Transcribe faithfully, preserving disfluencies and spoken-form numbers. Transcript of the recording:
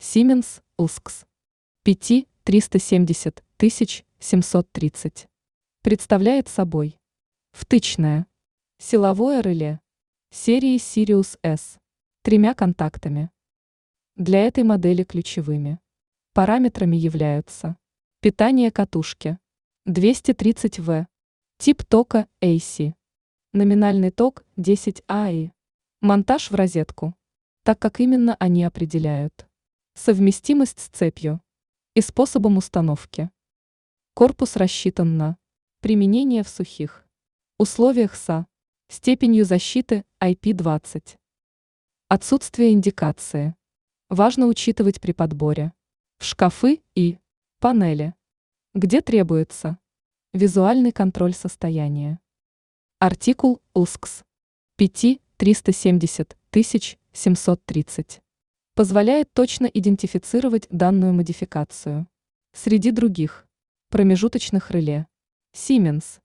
Siemens УСКС пять триста семьдесят тысяч семьсот тридцать представляет собой втычное силовое реле серии Sirius S тремя контактами. Для этой модели ключевыми параметрами являются питание катушки двести тридцать вольт, тип тока эй си, номинальный ток десять ампер, монтаж в розетку, так как именно они определяют совместимость с цепью и способом установки. Корпус рассчитан на применение в сухих условиях с степенью защиты ай пи двадцать. Отсутствие индикации важно учитывать при подборе в шкафы и панели, где требуется визуальный контроль состояния. Артикул УСКС пять триста семьдесят тысяч семьсот тридцать позволяет точно идентифицировать данную модификацию среди других промежуточных реле Siemens